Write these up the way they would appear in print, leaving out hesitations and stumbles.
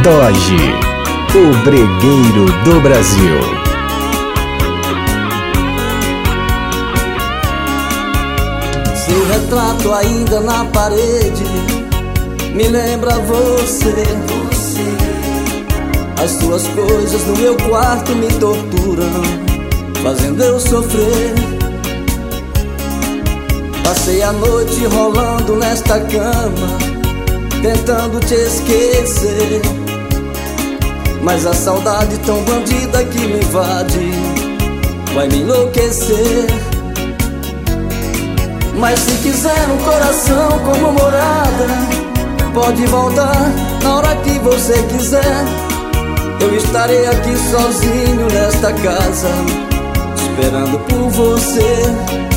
Doge, o bregueiro do Brasil. Seu retrato ainda na parede me lembra você. As suas coisas no meu quarto me torturam, fazendo eu sofrer. Passei a noite rolando nesta cama, tentando te esquecer, mas a saudade tão bandida que me invade vai me enlouquecer. Mas se quiser um coração como morada, pode voltar na hora que você quiser. Eu estarei aqui sozinho nesta casa, esperando por você.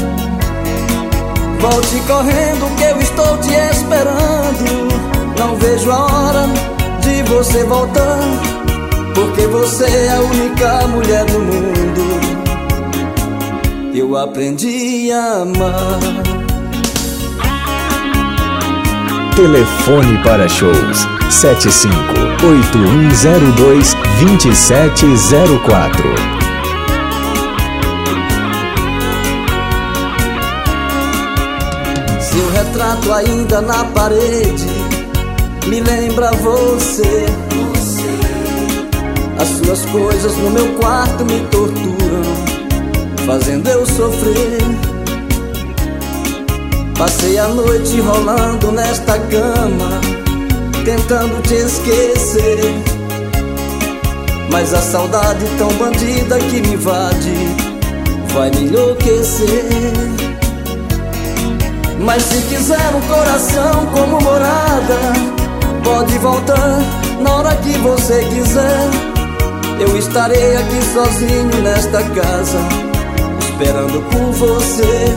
Volte correndo que eu estou te esperando. Não vejo a hora de você voltar, porque você é a única mulher no mundo que eu aprendi a amar. Telefone para shows 75-8102-2704. Seu retrato ainda na parede me lembra você. As suas coisas no meu quarto me torturam, fazendo eu sofrer. Passei a noite rolando nesta cama, tentando te esquecer, mas a saudade tão bandida que me invade vai me enlouquecer. Mas se quiser um coração como morada, pode voltar na hora que você quiser. Eu estarei aqui sozinho nesta casa, esperando por você.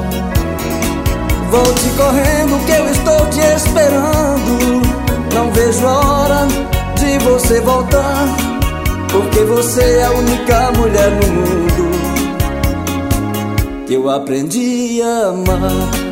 Volte correndo que eu estou te esperando. Não vejo a hora de você voltar, porque você é a única mulher no mundo que eu aprendi a amar.